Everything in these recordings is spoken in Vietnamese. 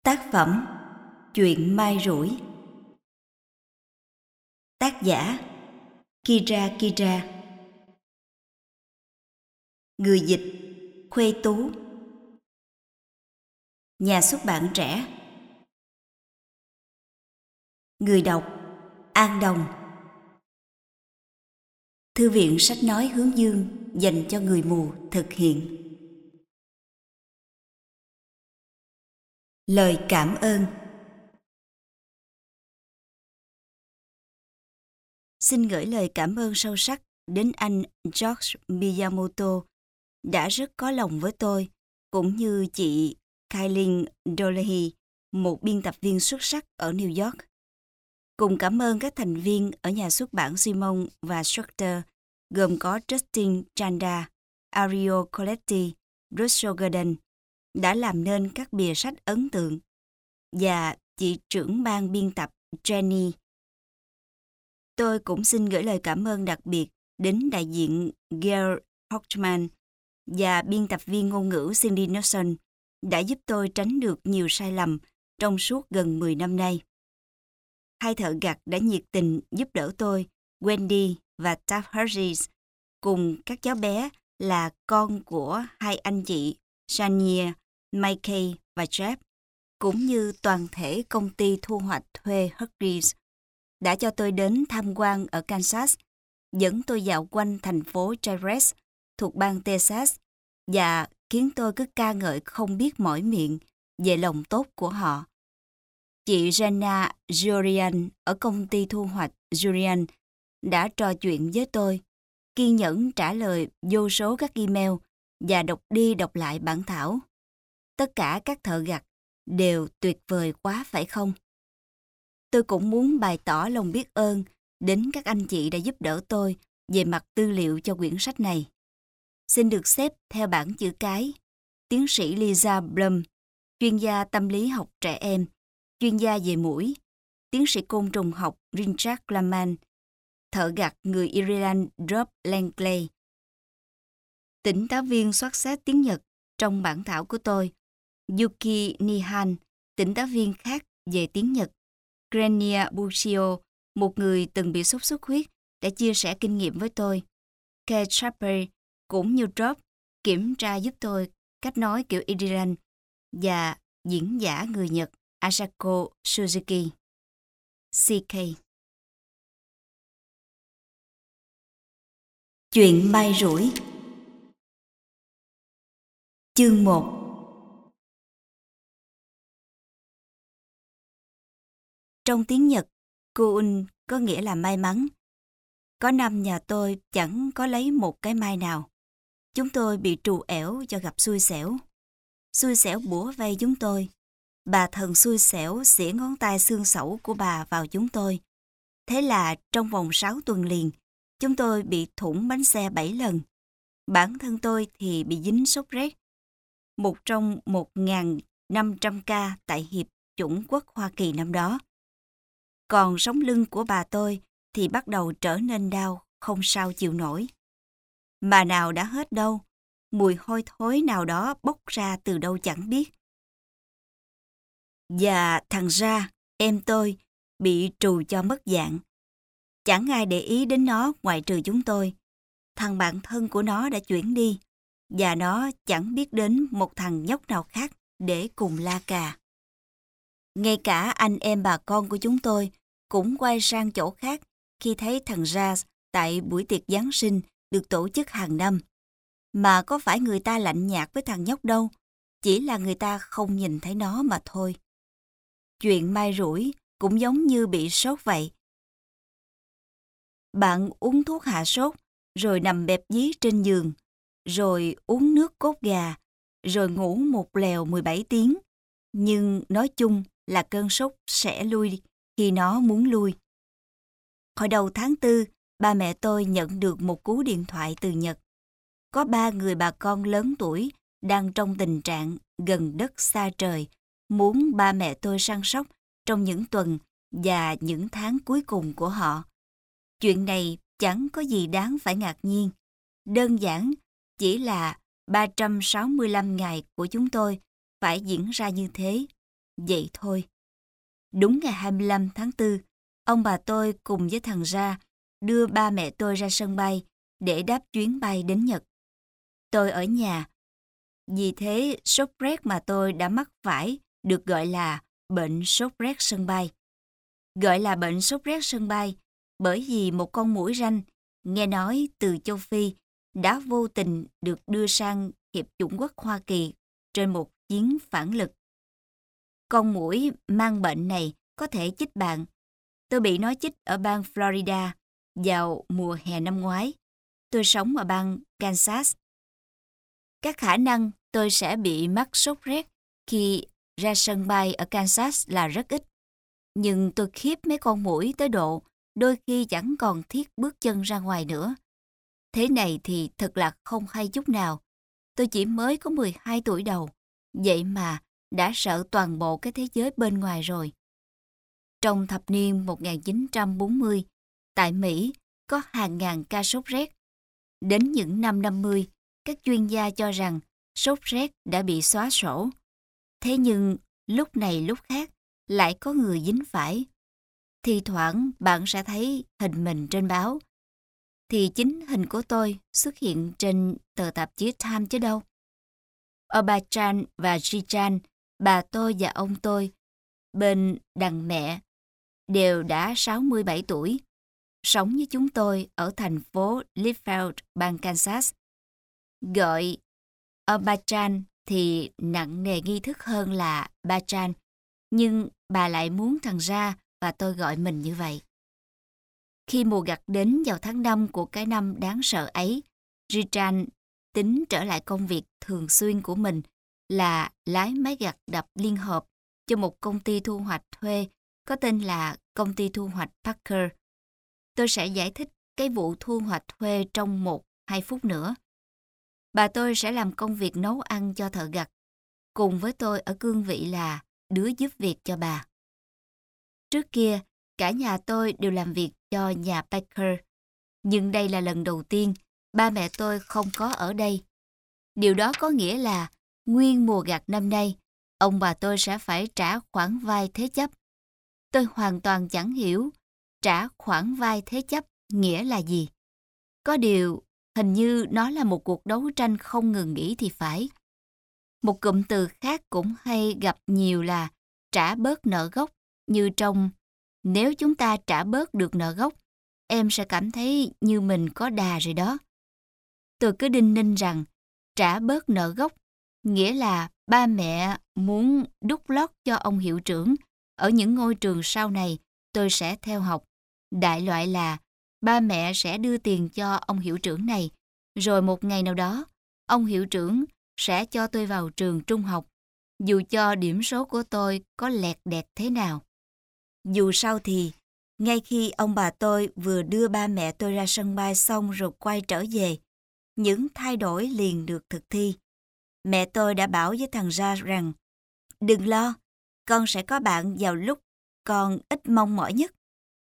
Tác phẩm Chuyện Mai Rủi. Tác giả Kira Kira. Người dịch Khuê Tú. Nhà xuất bản Trẻ. Người đọc An Đồng. Thư viện sách nói Hướng Dương dành cho người mù thực hiện. Lời cảm ơn. Xin gửi lời cảm ơn sâu sắc đến anh George Miyamoto đã rất có lòng với tôi, cũng như chị Kailin Dolehi, một biên tập viên xuất sắc ở New York. Cùng cảm ơn các thành viên ở nhà xuất bản Simon và Schuster, gồm có Justin Chanda, Ario Coletti, Russell Gordon, đã làm nên các bìa sách ấn tượng, và chị trưởng ban biên tập Jenny. Tôi cũng xin gửi lời cảm ơn đặc biệt đến đại diện Gail Hochman và biên tập viên ngôn ngữ Cindy Nelson đã giúp tôi tránh được nhiều sai lầm trong suốt gần 10 năm nay. Hai thợ gặt đã nhiệt tình giúp đỡ tôi, Wendy và Taft Hurries, cùng các cháu bé là con của hai anh chị Shania, Mikey và Jeff, cũng như toàn thể công ty thu hoạch thuê Hurries, đã cho tôi đến tham quan ở Kansas, dẫn tôi dạo quanh thành phố Jares thuộc bang Texas và khiến tôi cứ ca ngợi không biết mỏi miệng về lòng tốt của họ. Chị Jenna Jurian ở công ty thu hoạch Jurian đã trò chuyện với tôi, kiên nhẫn trả lời vô số các email và đọc đi đọc lại bản thảo. Tất cả các thợ gặt đều tuyệt vời quá phải không? Tôi cũng muốn bày tỏ lòng biết ơn đến các anh chị đã giúp đỡ tôi về mặt tư liệu cho quyển sách này. Xin được xếp theo bảng chữ cái: tiến sĩ Lisa Blum, chuyên gia tâm lý học trẻ em, chuyên gia về muỗi; tiến sĩ côn trùng học Richard Klaman, thợ gặt người Ireland Rob Langley; tỉnh táo viên soát xét tiếng Nhật trong bản thảo của tôi Yuki Nihan, tỉnh táo viên khác về tiếng Nhật; Grenia Bushio, một người từng bị sốt xuất huyết, đã chia sẻ kinh nghiệm với tôi; Kate Chappell, cũng như Rob, kiểm tra giúp tôi cách nói kiểu Ireland; và diễn giả người Nhật Asako Suzuki. CK. Chuyện Mai Rủi. Chương 1. Trong tiếng Nhật, Kuun có nghĩa là may mắn. Có năm nhà tôi chẳng có lấy một cái mai nào. Chúng tôi bị trù ẻo do gặp xui xẻo. Xui xẻo bủa vây chúng tôi. Bà thần xui xẻo xỉa ngón tay xương sẩu của bà vào chúng tôi. Thế là trong vòng 6 tuần liền, chúng tôi bị thủng bánh xe 7 lần. Bản thân tôi thì bị dính sốt rét. Một trong 1.500 ca tại Hiệp chủng quốc Hoa Kỳ năm đó. Còn sống lưng của bà tôi thì bắt đầu trở nên đau, không sao chịu nổi. Mà nào đã hết đâu, mùi hôi thối nào đó bốc ra từ đâu chẳng biết. Và thằng Ra, em tôi, bị trù cho mất dạng. Chẳng ai để ý đến nó ngoại trừ chúng tôi. Thằng bạn thân của nó đã chuyển đi, và nó chẳng biết đến một thằng nhóc nào khác để cùng la cà. Ngay cả anh em bà con của chúng tôi cũng quay sang chỗ khác khi thấy thằng Ra tại buổi tiệc Giáng sinh được tổ chức hàng năm. Mà có phải người ta lạnh nhạt với thằng nhóc đâu, chỉ là người ta không nhìn thấy nó mà thôi. Chuyện Mai Rủi cũng giống như bị sốt vậy. Bạn uống thuốc hạ sốt, rồi nằm bẹp dí trên giường, rồi uống nước cốt gà, rồi ngủ một lèo 17 tiếng. Nhưng nói chung là cơn sốt sẽ lui khi nó muốn lui. Hồi đầu tháng 4, ba mẹ tôi nhận được một cú điện thoại từ Nhật. Có 3 người bà con lớn tuổi đang trong tình trạng gần đất xa trời, muốn ba mẹ tôi săn sóc trong những tuần và những tháng cuối cùng của họ. Chuyện này chẳng có gì đáng phải ngạc nhiên. Đơn giản chỉ là 365 ngày của chúng tôi phải diễn ra như thế. Vậy thôi. Đúng ngày 25 tháng 4, ông bà tôi cùng với thằng Ra đưa ba mẹ tôi ra sân bay để đáp chuyến bay đến Nhật. Tôi ở nhà. Vì thế, sốt rét mà tôi đã mắc phải được gọi là bệnh sốt rét sân bay. Gọi là bệnh sốt rét sân bay bởi vì một con muỗi ranh, nghe nói từ châu Phi, đã vô tình được đưa sang Hiệp chủng quốc Hoa Kỳ trên một chuyến phản lực. Con muỗi mang bệnh này có thể chích bạn. Tôi bị nó chích ở bang Florida vào mùa hè năm ngoái. Tôi sống ở bang Kansas. Các khả năng tôi sẽ bị mắc sốt rét khi ra sân bay ở Kansas là rất ít. Nhưng tôi khiếp mấy con muỗi tới độ đôi khi chẳng còn thiết bước chân ra ngoài nữa. Thế này thì thật là không hay chút nào. Tôi chỉ mới có 12 tuổi đầu, vậy mà đã sợ toàn bộ cái thế giới bên ngoài rồi. Trong thập niên 1940, tại Mỹ có hàng ngàn ca sốt rét. Đến những năm 50, các chuyên gia cho rằng sốt rét đã bị xóa sổ. Thế nhưng lúc này lúc khác lại có người dính phải. Thì thoảng bạn sẽ thấy hình mình trên báo. Thì chính hình của tôi xuất hiện trên tờ tạp chí Time chứ đâu. Obachan và Jichan, bà tôi và ông tôi, bên đằng mẹ, đều đã 67 tuổi. Sống với chúng tôi ở thành phố Litchfield, bang Kansas. Gọi Obachan thì nặng nề nghi thức hơn là Bachan, nhưng bà lại muốn thằng Ra và tôi gọi mình như vậy. Khi mùa gặt đến vào tháng 5 của cái năm đáng sợ ấy, Richard tính trở lại công việc thường xuyên của mình là lái máy gặt đập liên hợp cho một công ty thu hoạch thuê có tên là Công ty Thu hoạch Parker. Tôi sẽ giải thích cái vụ thu hoạch thuê trong 1-2 phút nữa. Bà tôi sẽ làm công việc nấu ăn cho thợ gặt, cùng với tôi ở cương vị là đứa giúp việc cho bà. Trước kia, cả nhà tôi đều làm việc cho nhà Parker, nhưng đây là lần đầu tiên ba mẹ tôi không có ở đây. Điều đó có nghĩa là nguyên mùa gặt năm nay, ông bà tôi sẽ phải trả khoản vay thế chấp. Tôi hoàn toàn chẳng hiểu trả khoản vay thế chấp nghĩa là gì. Có điều, hình như nó là một cuộc đấu tranh không ngừng nghỉ thì phải. Một cụm từ khác cũng hay gặp nhiều là trả bớt nợ gốc, như trong nếu chúng ta trả bớt được nợ gốc, em sẽ cảm thấy như mình có đà rồi đó. Tôi cứ đinh ninh rằng trả bớt nợ gốc nghĩa là ba mẹ muốn đút lót cho ông hiệu trưởng ở những ngôi trường sau này tôi sẽ theo học. Đại loại là ba mẹ sẽ đưa tiền cho ông hiệu trưởng này, rồi một ngày nào đó, ông hiệu trưởng sẽ cho tôi vào trường trung học, dù cho điểm số của tôi có lẹt đẹt thế nào. Dù sao thì, ngay khi ông bà tôi vừa đưa ba mẹ tôi ra sân bay xong rồi quay trở về, những thay đổi liền được thực thi. Mẹ tôi đã bảo với thằng Ra rằng, đừng lo, con sẽ có bạn vào lúc con ít mong mỏi nhất.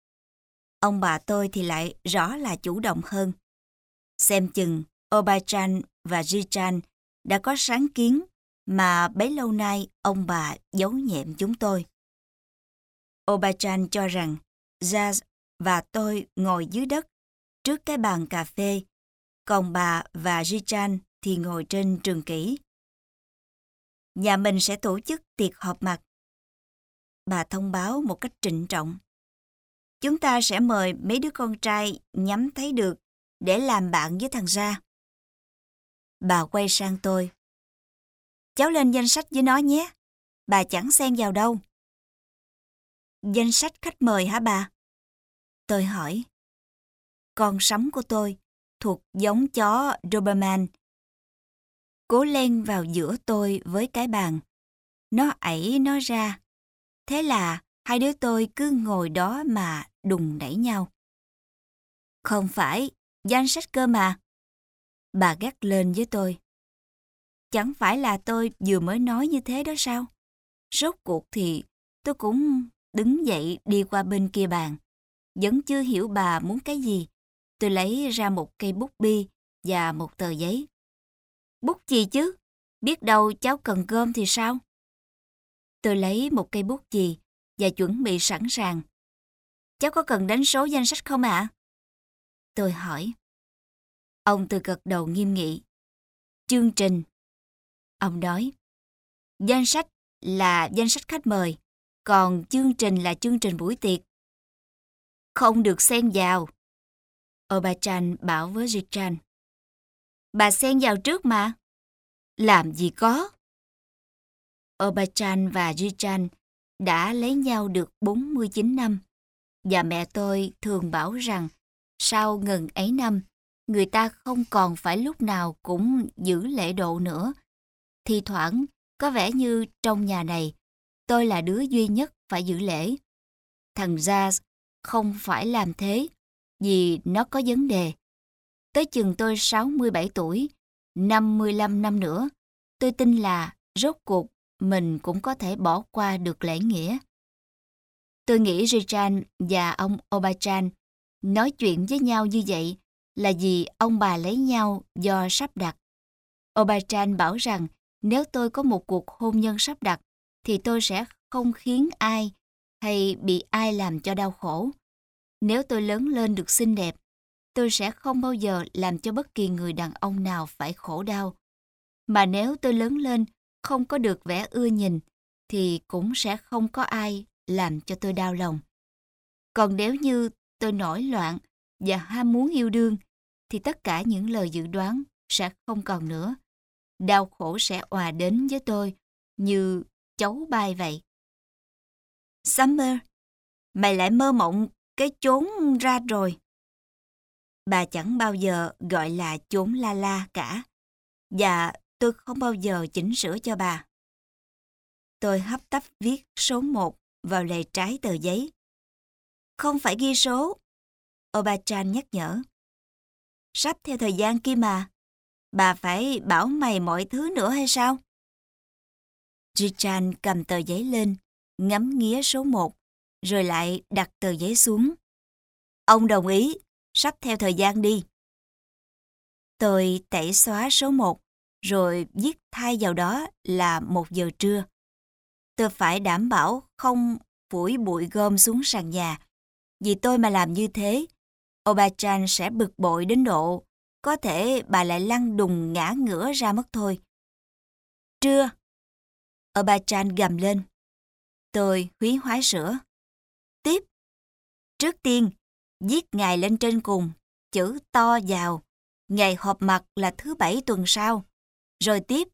Ông bà tôi thì lại rõ là chủ động hơn. Xem chừng, Obachan và Jichan đã có sáng kiến mà bấy lâu nay ông bà giấu nhẹm chúng tôi. Obachan cho rằng Jazz và tôi ngồi dưới đất trước cái bàn cà phê, còn bà và Jichan thì ngồi trên trường kỷ. Nhà mình sẽ tổ chức tiệc họp mặt. Bà thông báo một cách trịnh trọng. Chúng ta sẽ mời mấy đứa con trai nhắm thấy được để làm bạn với thằng Ra. Bà quay sang tôi. Cháu lên danh sách với nó nhé. Bà chẳng xen vào đâu. Danh sách khách mời hả bà? Tôi hỏi. Con sắm của tôi thuộc giống chó Doberman. Cố len vào giữa tôi với cái bàn. Nó ẩy nó ra. Thế là hai đứa tôi cứ ngồi đó mà đùng đẩy nhau. Không phải, danh sách cơ mà. Bà gắt lên với tôi. Chẳng phải là tôi vừa mới nói như thế đó sao? Rốt cuộc thì tôi cũng đứng dậy đi qua bên kia bàn. Vẫn chưa hiểu bà muốn cái gì. Tôi lấy ra một cây bút bi và một tờ giấy. Bút gì chứ? Biết đâu cháu cần gom thì sao? Tôi lấy một cây bút chì và chuẩn bị sẵn sàng. Cháu có cần đánh số danh sách không ạ? Tôi hỏi. Ông Tư gật đầu nghiêm nghị. Chương trình. Ông nói. Danh sách là danh sách khách mời, còn chương trình là chương trình buổi tiệc. Không được xen vào. Obachan bảo với Richard. Bà xen vào trước mà. Làm gì có. Obachan và Richard đã lấy nhau được 49 năm, và mẹ tôi thường bảo rằng sau ngần ấy năm, người ta không còn phải lúc nào cũng giữ lễ độ nữa. Thi thoảng, có vẻ như trong nhà này, tôi là đứa duy nhất phải giữ lễ. Thằng Jazz không phải làm thế, vì nó có vấn đề. Tới chừng tôi 67 tuổi, 55 năm nữa, tôi tin là rốt cuộc mình cũng có thể bỏ qua được lễ nghĩa. Tôi nghĩ Richard và ông Obachan nói chuyện với nhau như vậy là vì ông bà lấy nhau do sắp đặt. Obachan bảo rằng nếu tôi có một cuộc hôn nhân sắp đặt thì tôi sẽ không khiến ai hay bị ai làm cho đau khổ. Nếu tôi lớn lên được xinh đẹp, tôi sẽ không bao giờ làm cho bất kỳ người đàn ông nào phải khổ đau. Mà nếu tôi lớn lên không có được vẻ ưa nhìn, thì cũng sẽ không có ai làm cho tôi đau lòng. Còn nếu như tôi nổi loạn và ham muốn yêu đương, thì tất cả những lời dự đoán sẽ không còn nữa. Đau khổ sẽ ùa đến với tôi như chấu bay vậy. Summer, mày lại mơ mộng cái chốn ra rồi. Bà chẳng bao giờ gọi là chốn la la cả, và tôi không bao giờ chỉnh sửa cho bà. Tôi hấp tấp viết số 1 vào lề trái tờ giấy. Không phải ghi số, Obachan nhắc nhở. Sắp theo thời gian kia mà, bà phải bảo mày mọi thứ nữa hay sao? Richard cầm tờ giấy lên, ngắm nghía số 1, rồi lại đặt tờ giấy xuống. Ông đồng ý, sắp theo thời gian đi. Tôi tẩy xóa số 1, rồi viết thay vào đó là 1 giờ trưa. Tôi phải đảm bảo không phủi bụi gom xuống sàn nhà. Vì tôi mà làm như thế, Obachan sẽ bực bội đến độ có thể bà lại lăn đùng ngã ngửa ra mất thôi. Trưa, Obachan gầm lên. Tôi húy hoái sửa. Tiếp. Trước tiên, viết ngày lên trên cùng, chữ to vào. Ngày họp mặt là thứ 7 tuần sau. Rồi tiếp.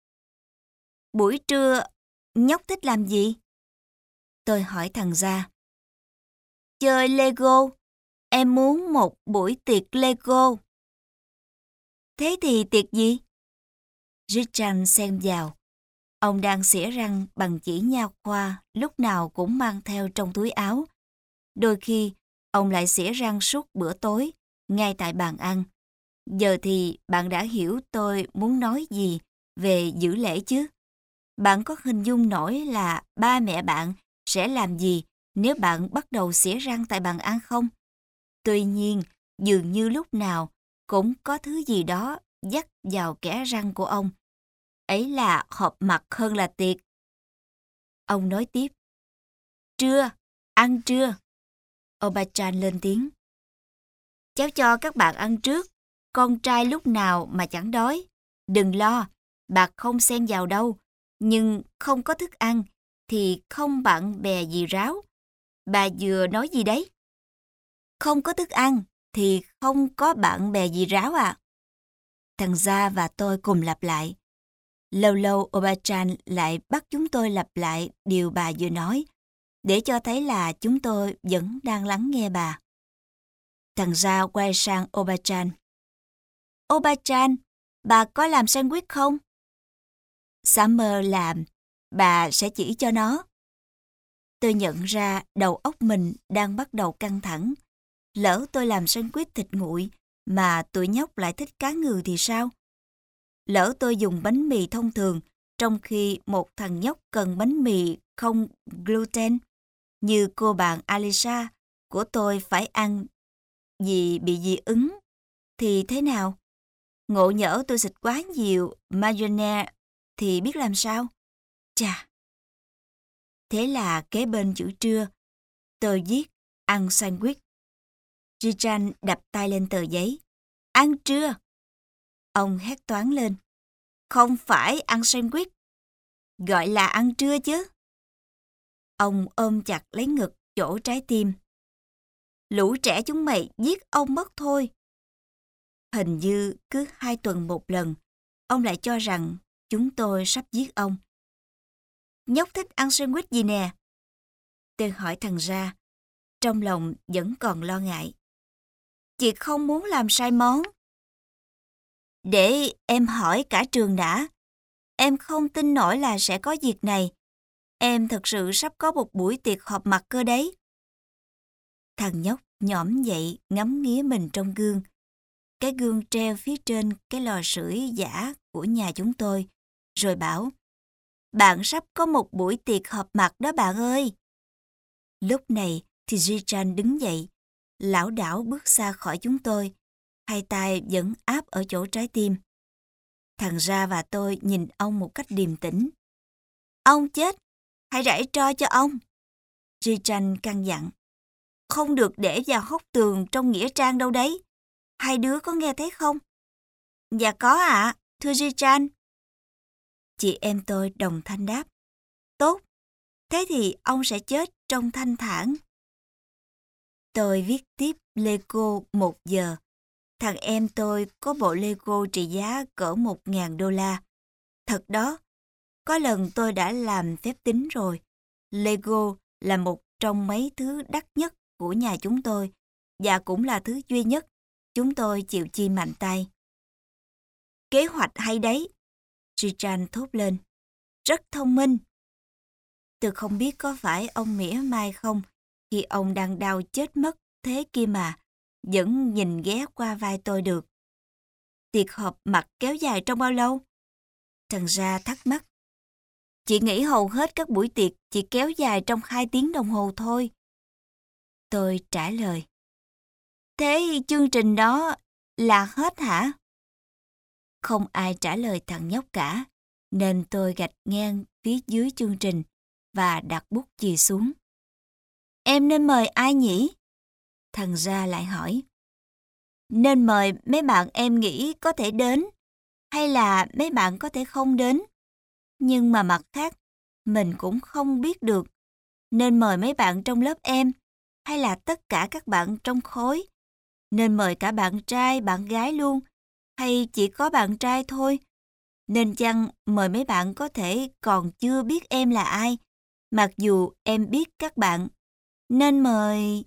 Buổi trưa, nhóc thích làm gì? Tôi hỏi thằng Gia. Chơi Lego. Em muốn một buổi tiệc Lego. Thế thì tiệc gì? Richard xen vào. Ông đang xỉa răng bằng chỉ nha khoa lúc nào cũng mang theo trong túi áo. Đôi khi, ông lại xỉa răng suốt bữa tối, ngay tại bàn ăn. Giờ thì bạn đã hiểu tôi muốn nói gì về giữ lễ chứ? Bạn có hình dung nổi là ba mẹ bạn sẽ làm gì nếu bạn bắt đầu xỉa răng tại bàn ăn không? Tuy nhiên, dường như lúc nào cũng có thứ gì đó dắt vào kẽ răng của ông. Ấy là họp mặt hơn là tiệc. Ông nói tiếp. Trưa, ăn trưa. Obachan lên tiếng. Cháu cho các bạn ăn trước. Con trai lúc nào mà chẳng đói. Đừng lo, bà không xen vào đâu. Nhưng không có thức ăn thì không bạn bè gì ráo. Bà vừa nói gì đấy? Không có thức ăn thì không có bạn bè gì ráo à? Thằng Gia và tôi cùng lặp lại. Lâu lâu Obachan lại bắt chúng tôi lặp lại điều bà vừa nói, để cho thấy là chúng tôi vẫn đang lắng nghe bà. Thằng Gia quay sang Obachan. Obachan, bà có làm sandwich không? Summer làm, bà sẽ chỉ cho nó. Tôi nhận ra đầu óc mình đang bắt đầu căng thẳng. Lỡ tôi làm sandwich thịt nguội mà tụi nhóc lại thích cá ngừ thì sao? Lỡ tôi dùng bánh mì thông thường trong khi một thằng nhóc cần bánh mì không gluten, như cô bạn Alisa của tôi phải ăn vì bị dị ứng, thì thế nào? Ngộ nhỡ tôi xịt quá nhiều mayonnaise thì biết làm sao? Chà! Thế là kế bên chữ trưa, tôi viết ăn sandwich. Richard đập tay lên tờ giấy. Ăn trưa. Ông hét toáng lên. Không phải ăn sandwich. Gọi là ăn trưa chứ. Ông ôm chặt lấy ngực chỗ trái tim. Lũ trẻ chúng mày giết ông mất thôi. Hình như cứ 2 tuần một lần, ông lại cho rằng chúng tôi sắp giết ông. Nhóc thích ăn sandwich gì nè? Tôi hỏi thằng ra, trong lòng vẫn còn lo ngại. Chị không muốn làm sai món. Để em hỏi cả trường đã. Em không tin nổi là sẽ có việc này. Em thật sự sắp có một buổi tiệc họp mặt cơ đấy. Thằng nhóc nhổm dậy ngắm nghía mình trong gương. Cái gương treo phía trên cái lò sưởi giả của nhà chúng tôi. Rồi bảo, bạn sắp có một buổi tiệc họp mặt đó bạn ơi. Lúc này thì Richard đứng dậy, lảo đảo bước xa khỏi chúng tôi. 2 tay vẫn áp ở chỗ trái tim. Thằng Ra và tôi nhìn ông một cách điềm tĩnh. Ông chết, hãy rải tro cho ông. Richard căn dặn. Không được để vào hốc tường trong nghĩa trang đâu đấy. 2 đứa có nghe thấy không? Dạ có ạ, thưa Richard. Chị em tôi đồng thanh đáp. Tốt, thế thì ông sẽ chết trong thanh thản. Tôi viết tiếp Lego 1 giờ. Thằng em tôi có bộ Lego trị giá cỡ $1.000. Thật đó, có lần tôi đã làm phép tính rồi. Lego là một trong mấy thứ đắt nhất của nhà chúng tôi và cũng là thứ duy nhất chúng tôi chịu chi mạnh tay. Kế hoạch hay đấy, Richard thốt lên. Rất thông minh. Tôi không biết có phải ông mỉa mai không khi ông đang đau chết mất thế kia mà vẫn nhìn ghé qua vai tôi được. Tiệc họp mặt kéo dài trong bao lâu? Thằng Ra thắc mắc. Chị nghĩ hầu hết các buổi tiệc chỉ kéo dài trong 2 tiếng đồng hồ thôi. Tôi trả lời. Thế chương trình đó là hết hả? Không ai trả lời thằng nhóc cả, nên tôi gạch ngang phía dưới chương trình và đặt bút chì xuống. Em nên mời ai nhỉ? Thằng Ra lại hỏi. Nên mời mấy bạn em nghĩ có thể đến, hay là mấy bạn có thể không đến. Nhưng mà mặt khác, mình cũng không biết được. Nên mời mấy bạn trong lớp em, hay là tất cả các bạn trong khối. Nên mời cả bạn trai, bạn gái luôn, hay chỉ có bạn trai thôi. Nên chăng mời mấy bạn có thể còn chưa biết em là ai, mặc dù em biết các bạn. Nên mời...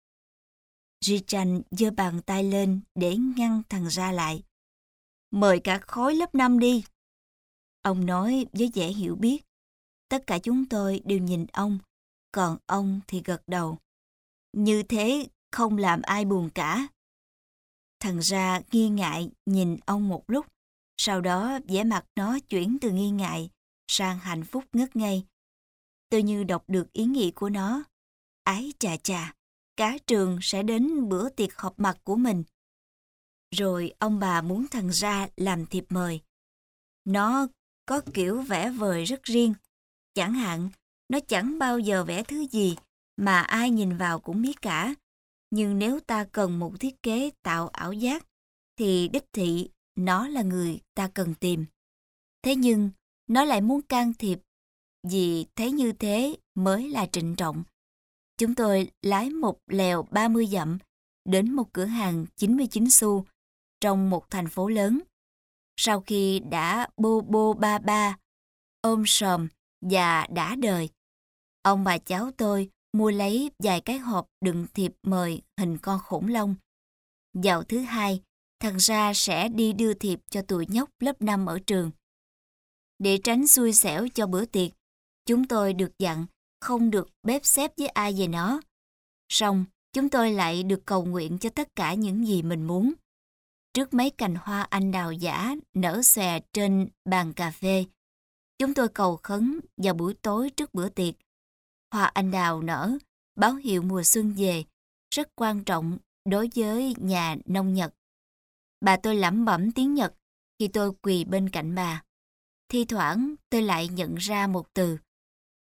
Richard giơ bàn tay lên để ngăn thằng Ra lại. Mời cả khối lớp 5 đi. Ông nói với vẻ hiểu biết. Tất cả chúng tôi đều nhìn ông, còn ông thì gật đầu. Như thế không làm ai buồn cả. Thằng Ra nghi ngại nhìn ông một lúc, sau đó vẻ mặt nó chuyển từ nghi ngại sang hạnh phúc ngất ngây. Tôi như đọc được ý nghĩ của nó. Ái chà chà, cả trường sẽ đến bữa tiệc họp mặt của mình. Rồi ông bà muốn thằng Ra làm thiệp mời. Nó có kiểu vẽ vời rất riêng. Chẳng hạn, nó chẳng bao giờ vẽ thứ gì mà ai nhìn vào cũng biết cả. Nhưng nếu ta cần một thiết kế tạo ảo giác, thì đích thị nó là người ta cần tìm. Thế nhưng, nó lại muốn can thiệp, vì thấy như thế mới là trịnh trọng. Chúng tôi lái một lèo 30 dặm đến một cửa hàng 99 xu trong một thành phố lớn. Sau khi đã bô bô ba ba, ôm sòm và đã đời, ông bà cháu tôi mua lấy vài cái hộp đựng thiệp mời hình con khủng long. Vào thứ Hai, thằng Ra sẽ đi đưa thiệp cho tụi nhóc lớp 5 ở trường. Để tránh xui xẻo cho bữa tiệc, chúng tôi được dặn không được bếp xếp với ai về nó. Song, chúng tôi lại được cầu nguyện cho tất cả những gì mình muốn. Trước mấy cành hoa anh đào giả nở xòe trên bàn cà phê, chúng tôi cầu khấn vào buổi tối trước bữa tiệc. Hoa anh đào nở, báo hiệu mùa xuân về, rất quan trọng đối với nhà nông Nhật. Bà tôi lẩm bẩm tiếng Nhật khi tôi quỳ bên cạnh bà. Thi thoảng tôi lại nhận ra một từ.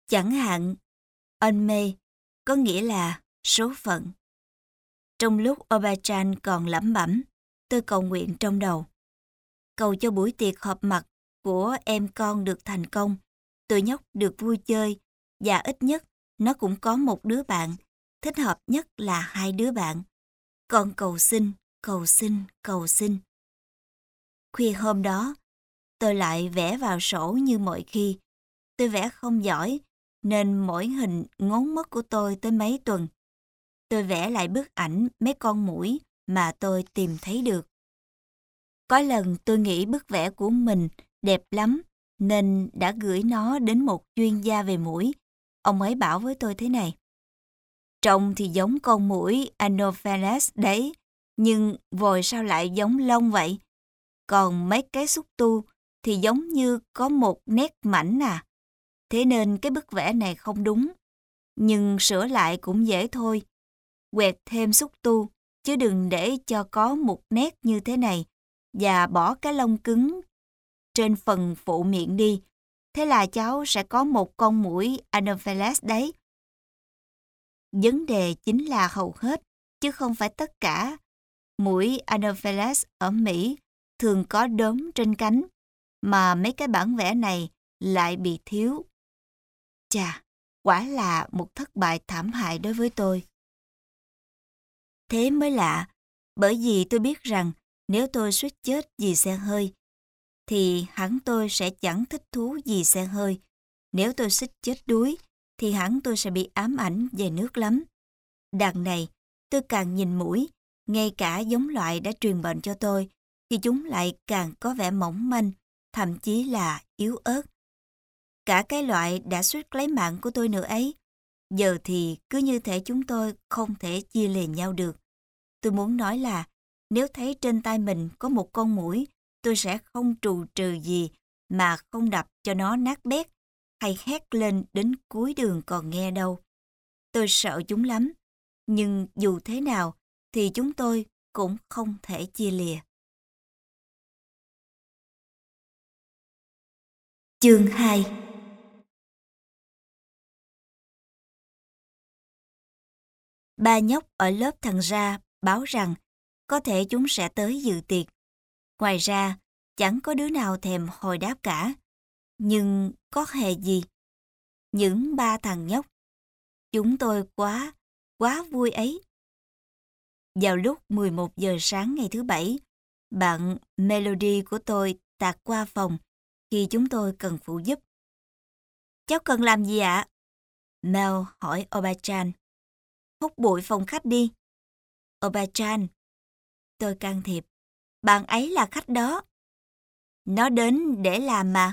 Chẳng hạn, Onmei có nghĩa là số phận. Trong lúc Obachan còn lẩm bẩm, tôi cầu nguyện trong đầu. Cầu cho buổi tiệc họp mặt của em con được thành công, tụi nhóc được vui chơi, và ít nhất nó cũng có một đứa bạn, thích hợp nhất là 2 đứa bạn. Con cầu xin, cầu xin, cầu xin. Khuya hôm đó, tôi lại vẽ vào sổ như mọi khi. Tôi vẽ không giỏi, nên mỗi hình ngốn mất của tôi tới mấy tuần. Tôi vẽ lại bức ảnh mấy con muỗi mà tôi tìm thấy được. Có lần tôi nghĩ bức vẽ của mình đẹp lắm, nên đã gửi nó đến một chuyên gia về muỗi. Ông ấy bảo với tôi thế này: trông thì giống con muỗi Anopheles đấy, nhưng vòi sao lại giống lông vậy? Còn mấy cái xúc tu thì giống như có một nét mảnh à. Thế nên cái bức vẽ này không đúng. Nhưng sửa lại cũng dễ thôi. Quẹt thêm xúc tu, chứ đừng để cho có một nét như thế này, và bỏ cái lông cứng trên phần phụ miệng đi. Thế là cháu sẽ có một con muỗi Anopheles đấy. Vấn đề chính là hầu hết, chứ không phải tất cả, muỗi Anopheles ở Mỹ thường có đốm trên cánh, mà mấy cái bản vẽ này lại bị thiếu. Chà, quả là một thất bại thảm hại đối với tôi. Thế mới lạ, bởi vì tôi biết rằng nếu tôi suýt chết vì xe hơi, thì hẳn tôi sẽ chẳng thích thú vì xe hơi. Nếu tôi suýt chết đuối, thì hẳn tôi sẽ bị ám ảnh về nước lắm. Đằng này, tôi càng nhìn muỗi, ngay cả giống loại đã truyền bệnh cho tôi, thì chúng lại càng có vẻ mỏng manh, thậm chí là yếu ớt. Cả cái loại đã suýt lấy mạng của tôi nữa ấy, giờ thì cứ như thể chúng tôi không thể chia lìa nhau được. Tôi muốn nói là, nếu thấy trên tay mình có một con muỗi, tôi sẽ không trù trừ gì mà không đập cho nó nát bét hay hét lên đến cuối đường còn nghe đâu. Tôi sợ chúng lắm, nhưng dù thế nào thì chúng tôi cũng không thể chia lìa. Chương 2. Ba nhóc ở lớp thằng Ra báo rằng có thể chúng sẽ tới dự tiệc. Ngoài ra, chẳng có đứa nào thèm hồi đáp cả. Nhưng có hề gì? Những 3 thằng nhóc. Chúng tôi quá vui ấy. Vào lúc 11 giờ sáng ngày thứ Bảy, bạn Melody của tôi tạt qua phòng khi chúng tôi cần phụ giúp. Cháu cần làm gì ạ? Mel hỏi Obachan. Hút bụi phòng khách đi. Obachan. Tôi can thiệp. Bạn ấy là khách đó. Nó đến để làm mà.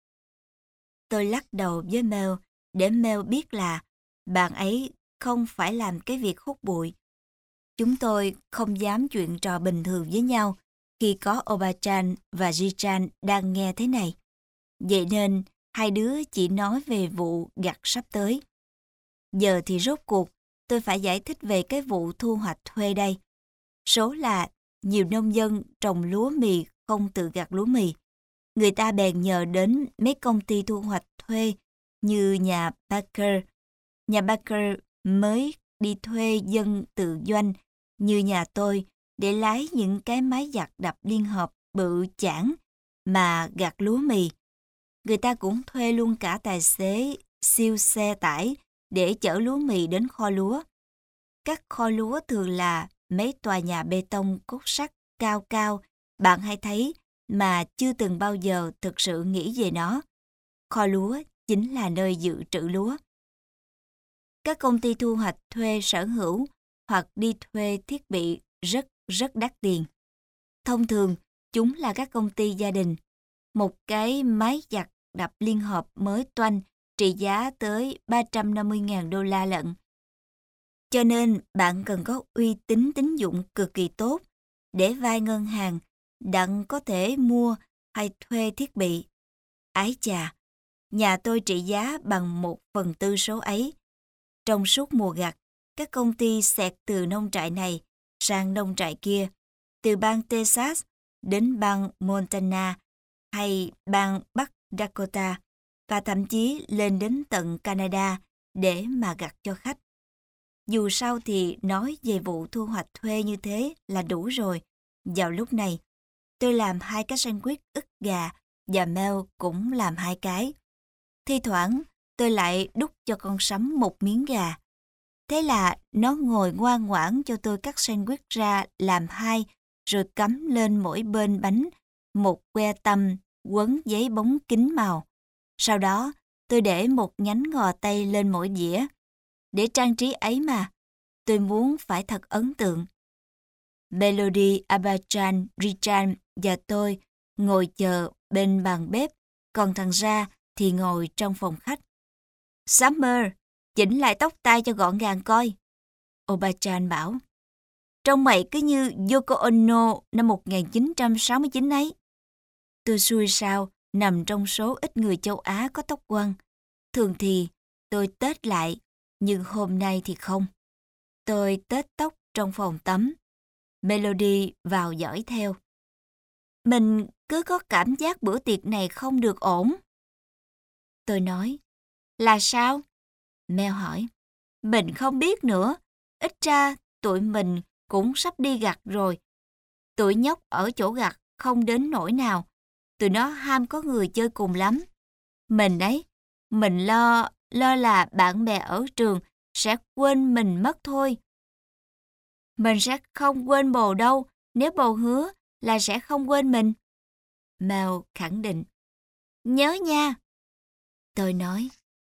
Tôi lắc đầu với Mel để Mel biết là bạn ấy không phải làm cái việc hút bụi. Chúng tôi không dám chuyện trò bình thường với nhau khi có Obachan và Jichan đang nghe thế này. Vậy nên hai đứa chỉ nói về vụ gặt sắp tới. Giờ thì rốt cuộc tôi phải giải thích về cái vụ thu hoạch thuê đây. Số là nhiều nông dân trồng lúa mì không tự gặt lúa mì. Người ta bèn nhờ đến mấy công ty thu hoạch thuê như nhà Baker. Nhà Baker mới đi thuê dân tự doanh như nhà tôi để lái những cái máy giặt đập liên hợp bự chảng mà gặt lúa mì. Người ta cũng thuê luôn cả tài xế siêu xe tải để chở lúa mì đến kho lúa. Các kho lúa thường là mấy tòa nhà bê tông cốt sắt cao cao bạn hay thấy mà chưa từng bao giờ thực sự nghĩ về nó. Kho lúa chính là nơi dự trữ lúa. Các công ty thu hoạch thuê sở hữu hoặc đi thuê thiết bị rất đắt tiền. Thông thường, chúng là các công ty gia đình. Một cái máy giặt đập liên hợp mới toanh trị giá tới $350.000 lận. Cho nên bạn cần có uy tín tín dụng cực kỳ tốt để vay ngân hàng đặng có thể mua hay thuê thiết bị. Ái chà, nhà tôi trị giá bằng 1/4 số ấy. Trong suốt mùa gặt, các công ty xẹt từ nông trại này sang nông trại kia, từ bang Texas đến bang Montana hay bang Bắc Dakota, và thậm chí lên đến tận Canada để mà gặt cho khách. Dù sao thì nói về vụ thu hoạch thuê như thế là đủ rồi. Vào lúc này, tôi làm 2 cái sandwich ức gà và Mel cũng làm 2 cái. Thi thoảng, tôi lại đút cho con sắm một miếng gà. Thế là nó ngồi ngoan ngoãn cho tôi cắt sandwich ra làm 2, rồi cắm lên mỗi bên bánh một que tăm quấn giấy bóng kính màu. Sau đó, tôi để một nhánh ngò tây lên mỗi dĩa. Để trang trí ấy mà, tôi muốn phải thật ấn tượng. Melody, Abachan, Richard và tôi ngồi chờ bên bàn bếp, còn thằng Ra thì ngồi trong phòng khách. Summer, chỉnh lại tóc tai cho gọn gàng coi. Obachan bảo. Trông mày cứ như Yoko Ono năm 1969 ấy. Tôi xui sao, nằm trong số ít người châu Á có tóc quăn. Thường thì tôi tết lại, nhưng hôm nay thì không. Tôi tết tóc trong phòng tắm. Melody vào dõi theo. Mình cứ có cảm giác bữa tiệc này không được ổn. Tôi nói. Là sao? Mel hỏi. Mình không biết nữa. Ít ra tụi mình cũng sắp đi gặt rồi. Tụi nhóc ở chỗ gặt không đến nỗi nào. Tụi nó ham có người chơi cùng lắm. Mình ấy, mình lo là bạn bè ở trường sẽ quên mình mất thôi. Mình sẽ không quên bồ đâu, nếu bồ hứa là sẽ không quên mình. Mel khẳng định. Nhớ nha. Tôi nói.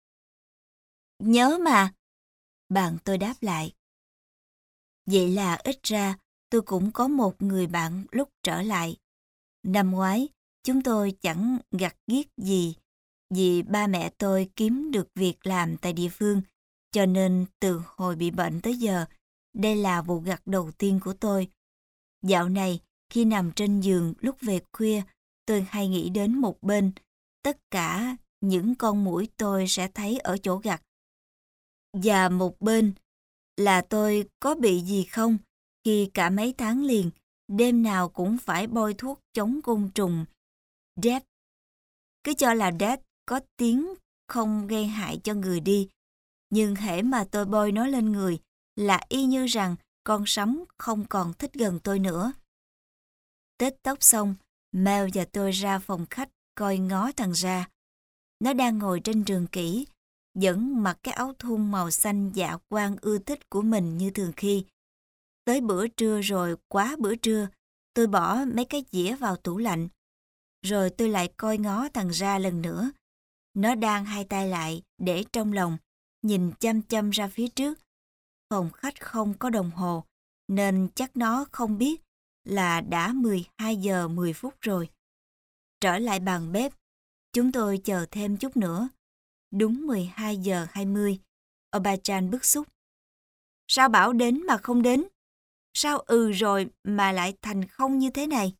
Nhớ mà. Bạn tôi đáp lại. Vậy là ít ra tôi cũng có một người bạn lúc trở lại. Năm ngoái, chúng tôi chẳng gặt ghiếc gì vì ba mẹ tôi kiếm được việc làm tại địa phương, cho nên từ hồi bị bệnh tới giờ, đây là vụ gặt đầu tiên của tôi. Dạo này, khi nằm trên giường lúc về khuya, tôi hay nghĩ đến một bên, tất cả những con muỗi tôi sẽ thấy ở chỗ gặt. Và một bên là tôi có bị gì không khi cả mấy tháng liền, đêm nào cũng phải bôi thuốc chống côn trùng. Death. Cứ cho là Death có tiếng không gây hại cho người đi, nhưng hễ mà tôi bôi nó lên người là y như rằng con sấm không còn thích gần tôi nữa. Tết tóc xong, Mel và tôi ra phòng khách coi ngó thằng Ra. Nó đang ngồi trên giường kỹ, vẫn mặc cái áo thun màu xanh dạ quang ưa thích của mình như thường khi. Tới bữa trưa rồi quá bữa trưa, tôi bỏ mấy cái dĩa vào tủ lạnh. Rồi tôi lại coi ngó thằng Ra lần nữa. Nó đang hai tay lại để trong lòng, nhìn chăm chăm ra phía trước. Phòng khách không có đồng hồ, nên chắc nó không biết là đã 12 giờ 10 phút rồi. Trở lại bàn bếp, chúng tôi chờ thêm chút nữa. Đúng 12 giờ 20, Obachan bức xúc. Sao bảo đến mà không đến? Sao rồi mà lại thành không như thế này?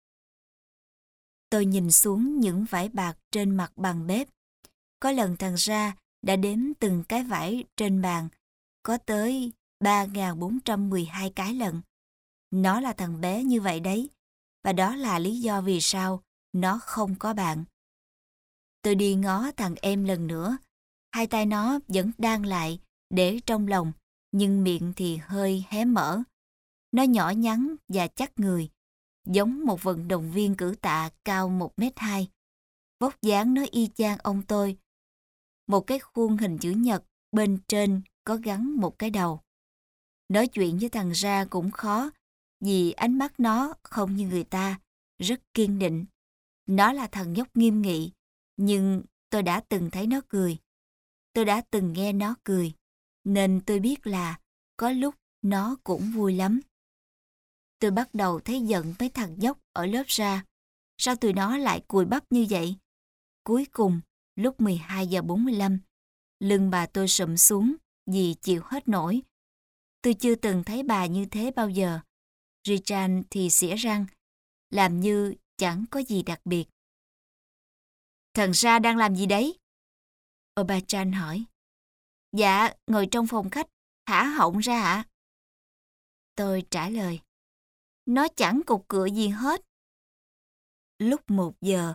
Tôi nhìn xuống những vải bạc trên mặt bàn bếp. Có lần thằng Ra đã đếm từng cái vải trên bàn, có tới 3.412 cái lận. Nó là thằng bé như vậy đấy, và đó là lý do vì sao nó không có bạn. Tôi đi ngó thằng em lần nữa, hai tay nó vẫn đang lại, để trong lòng, nhưng miệng thì hơi hé mở. Nó nhỏ nhắn và chắc người, giống một vận động viên cử tạ cao 1m2. Vóc dáng nó y chang ông tôi. Một cái khuôn hình chữ nhật, bên trên có gắn một cái đầu. Nói chuyện với thằng Ra cũng khó, vì ánh mắt nó không như người ta, rất kiên định. Nó là thằng nhóc nghiêm nghị, nhưng tôi đã từng thấy nó cười. Tôi đã từng nghe nó cười, nên tôi biết là có lúc nó cũng vui lắm. Tôi bắt đầu thấy giận mấy thằng nhóc ở lớp Ra. Sao tụi nó lại cùi bắp như vậy? Cuối cùng, lúc 12 giờ 45, lưng bà tôi sụm xuống vì chịu hết nổi. Tôi chưa từng thấy bà như thế bao giờ. Richard thì xỉa răng, làm như chẳng có gì đặc biệt. Thằng Ra đang làm gì đấy? Obachan hỏi. Dạ, ngồi trong phòng khách, hả họng ra ạ? Tôi trả lời. Nó chẳng cục cựa gì hết. Lúc 1 giờ,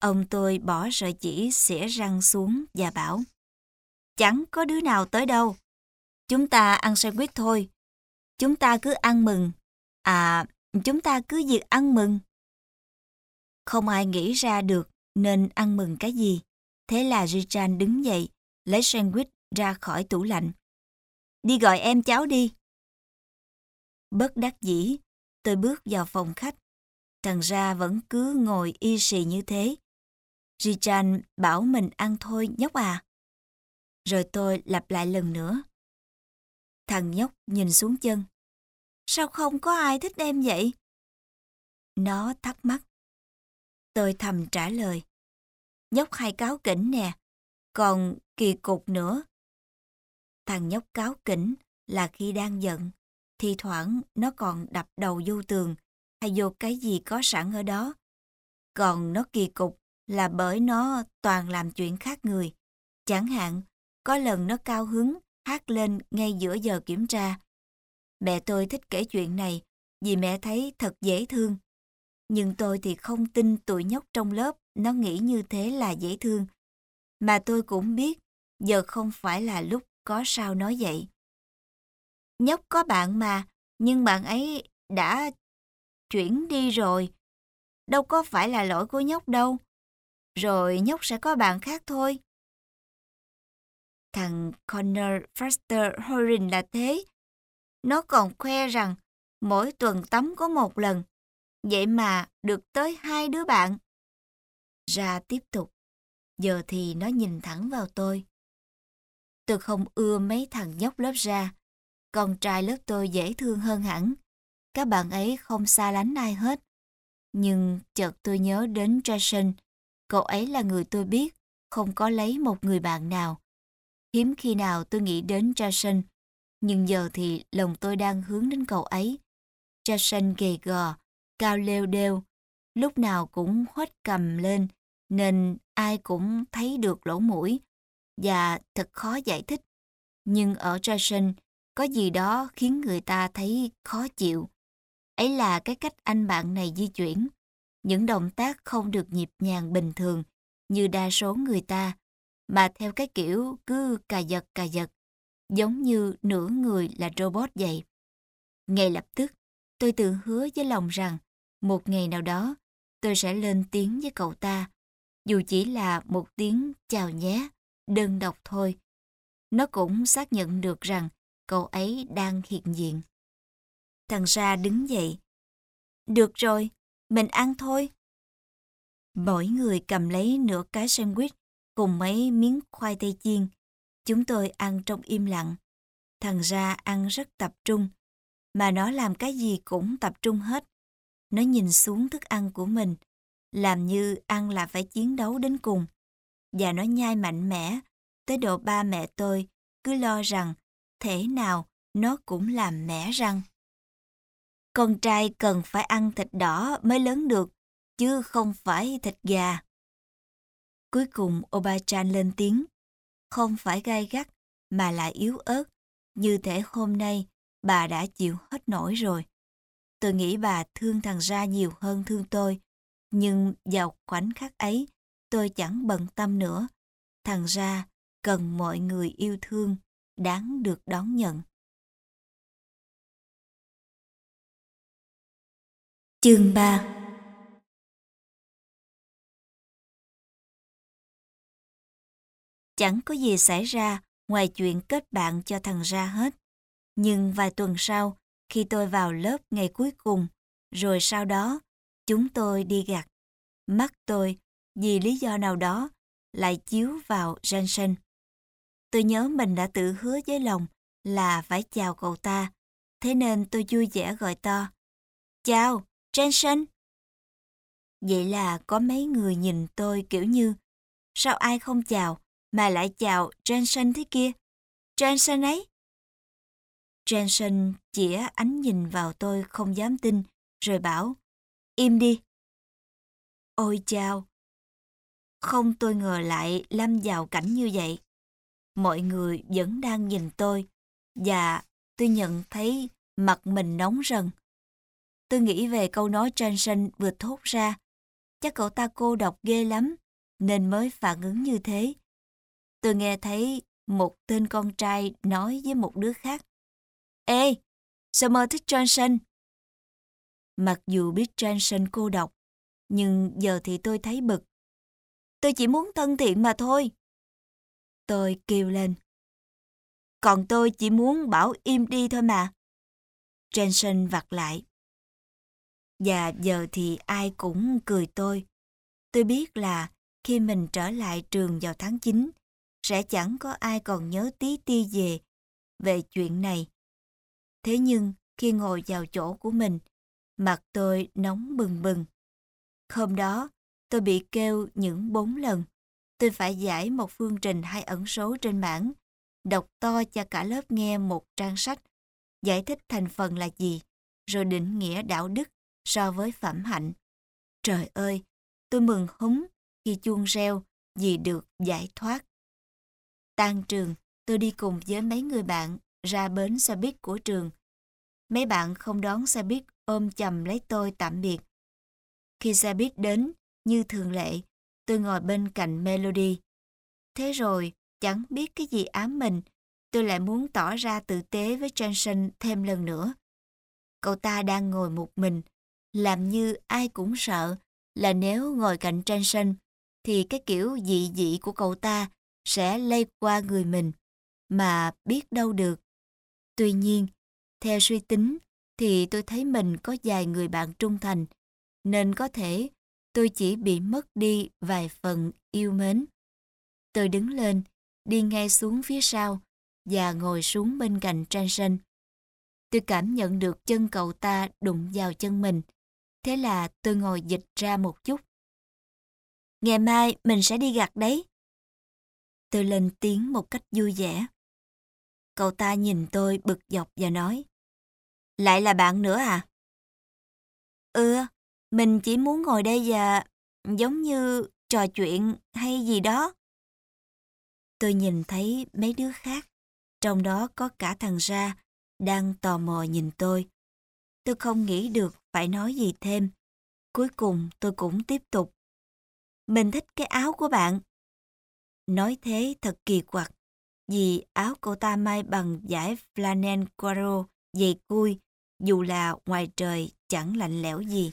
Ông tôi bỏ sợi chỉ xỉa răng xuống và bảo, chẳng có đứa nào tới đâu. Chúng ta ăn sandwich thôi. Chúng ta cứ ăn mừng. Chúng ta cứ việc ăn mừng. Không ai nghĩ ra được nên ăn mừng cái gì. Thế là Richard đứng dậy, lấy sandwich ra khỏi tủ lạnh. Đi gọi em cháu đi. Bất đắc dĩ, tôi bước vào phòng khách. Thằng Ra vẫn cứ ngồi y xì như thế. Richard bảo mình ăn thôi nhóc à. Rồi tôi lặp lại lần nữa. Thằng nhóc nhìn xuống chân. Sao không có ai thích em vậy? Nó thắc mắc. Tôi thầm trả lời. Nhóc hay cáu kỉnh nè, còn kỳ cục nữa. Thằng nhóc cáu kỉnh là khi đang giận, thi thoảng nó còn đập đầu vô tường hay vô cái gì có sẵn ở đó. Còn nó kỳ cục là bởi nó toàn làm chuyện khác người. Chẳng hạn, có lần nó cao hứng hát lên ngay giữa giờ kiểm tra. Mẹ tôi thích kể chuyện này vì mẹ thấy thật dễ thương. Nhưng tôi thì không tin tụi nhóc trong lớp nó nghĩ như thế là dễ thương. Mà tôi cũng biết giờ không phải là lúc có sao nói vậy. Nhóc có bạn mà, nhưng bạn ấy đã chuyển đi rồi. Đâu có phải là lỗi của nhóc đâu. Rồi nhóc sẽ có bạn khác thôi. Thằng Connor Foster Horin là thế. Nó còn khoe rằng mỗi tuần tắm có một lần. Vậy mà được tới 2 đứa bạn. Ra tiếp tục. Giờ thì nó nhìn thẳng vào tôi. Tôi không ưa mấy thằng nhóc lớp Ra. Con trai lớp tôi dễ thương hơn hẳn. Các bạn ấy không xa lánh ai hết. Nhưng chợt tôi nhớ đến Jason. Cậu ấy là người tôi biết không có lấy một người bạn nào. Hiếm khi nào tôi nghĩ đến Jason. Nhưng giờ thì lòng tôi đang hướng đến cậu ấy. Jason gầy gò, cao lêu đêu, lúc nào cũng huếch cằm lên nên ai cũng thấy được lỗ mũi và thật khó giải thích. Nhưng ở Jason có gì đó khiến người ta thấy khó chịu. Ấy là cái cách anh bạn này di chuyển. Những động tác không được nhịp nhàng bình thường như đa số người ta, mà theo cái kiểu cứ cà giật, giống như nửa người là robot vậy. Ngay lập tức, tôi tự hứa với lòng rằng một ngày nào đó tôi sẽ lên tiếng với cậu ta, dù chỉ là một tiếng chào nhé, đơn độc thôi. Nó cũng xác nhận được rằng cậu ấy đang hiện diện. Thằng Ra đứng dậy. Được rồi, mình ăn thôi. Mỗi người cầm lấy nửa cái sandwich cùng mấy miếng khoai tây chiên. Chúng tôi ăn trong im lặng. Thằng Ra ăn rất tập trung, mà nó làm cái gì cũng tập trung hết. Nó nhìn xuống thức ăn của mình, làm như ăn là phải chiến đấu đến cùng. Và nó nhai mạnh mẽ, tới độ ba mẹ tôi cứ lo rằng thể nào nó cũng làm mẻ răng. Con trai cần phải ăn thịt đỏ mới lớn được, chứ không phải thịt gà. Cuối cùng Obachan lên tiếng, không phải gay gắt mà là yếu ớt, như thể hôm nay bà đã chịu hết nổi rồi. Tôi nghĩ bà thương thằng Ra nhiều hơn thương tôi, nhưng vào khoảnh khắc ấy tôi chẳng bận tâm nữa. Thằng Ra cần mọi người yêu thương, đáng được đón nhận. Chương 3. Chẳng có gì xảy ra ngoài chuyện kết bạn cho thằng Ra hết. Nhưng vài tuần sau, khi tôi vào lớp ngày cuối cùng, rồi sau đó, chúng tôi đi gặt. Mắt tôi, vì lý do nào đó, lại chiếu vào Jensen. Tôi nhớ mình đã tự hứa với lòng là phải chào cậu ta, thế nên tôi vui vẻ gọi to. Chào, Jensen! Vậy là có mấy người nhìn tôi kiểu như, sao ai không chào, mà lại chào Jensen thế kia? Jensen ấy! Jensen chĩa ánh nhìn vào tôi không dám tin, rồi bảo, im đi. Ôi chao! Không tôi ngờ lại lâm vào cảnh như vậy. Mọi người vẫn đang nhìn tôi, và tôi nhận thấy mặt mình nóng rần. Tôi nghĩ về câu nói Jensen vừa thốt ra. chắc cậu ta cô độc ghê lắm, nên mới phản ứng như thế. Tôi nghe thấy một tên con trai nói với một đứa khác. Ê, Summer thích Johnson. Mặc dù biết Johnson cô độc, nhưng giờ thì tôi thấy bực. Tôi chỉ muốn thân thiện mà thôi. Tôi kêu lên. Còn tôi chỉ muốn bảo im đi thôi mà. Johnson vặt lại. Và giờ thì ai cũng cười tôi. Tôi biết là khi mình trở lại trường vào tháng 9, sẽ chẳng có ai còn nhớ tí ti về chuyện này. Thế nhưng khi ngồi vào chỗ của mình, mặt tôi nóng bừng bừng. Hôm đó, tôi bị kêu những 4 lần. Tôi phải giải một phương trình 2 ẩn số trên bảng, đọc to cho cả lớp nghe một trang sách, giải thích thành phần là gì, rồi định nghĩa đạo đức so với phẩm hạnh. Trời ơi, tôi mừng húm khi chuông reo vì được giải thoát. Tan trường, tôi đi cùng với mấy người bạn ra bến xe buýt của trường. Mấy bạn không đón xe buýt ôm chầm lấy tôi tạm biệt. Khi xe buýt đến, như thường lệ, tôi ngồi bên cạnh Melody. Thế rồi, chẳng biết cái gì ám mình, tôi lại muốn tỏ ra tử tế với Johnson thêm lần nữa. Cậu ta đang ngồi một mình, làm như ai cũng sợ là nếu ngồi cạnh Johnson thì cái kiểu dị dị của cậu ta sẽ lây qua người mình, mà biết đâu được. Tuy nhiên, theo suy tính thì tôi thấy mình có vài người bạn trung thành, nên có thể tôi chỉ bị mất đi vài phần yêu mến. Tôi đứng lên, đi ngay xuống phía sau và ngồi xuống bên cạnh Johnson. Tôi cảm nhận được chân cậu ta đụng vào chân mình, thế là tôi ngồi dịch ra một chút. Ngày mai mình sẽ đi gặt đấy. Tôi lên tiếng một cách vui vẻ. Cậu ta nhìn tôi bực dọc và nói. Lại là bạn nữa à? Ừ, mình chỉ muốn ngồi đây và giống như trò chuyện hay gì đó. Tôi nhìn thấy mấy đứa khác, trong đó có cả thằng Ra, đang tò mò nhìn tôi. Tôi không nghĩ được phải nói gì thêm. Cuối cùng tôi cũng tiếp tục. Mình thích cái áo của bạn. Nói thế thật kỳ quặc, vì áo cậu ta may bằng vải flannel Guaro dày cui, dù là ngoài trời chẳng lạnh lẽo gì.